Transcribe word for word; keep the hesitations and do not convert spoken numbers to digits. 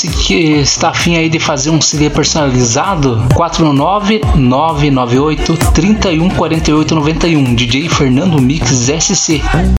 Você que está afim aí de fazer um C D personalizado? quatro nove nove nove oito, três um, quatro oito nove um, D J Fernando Mix S C.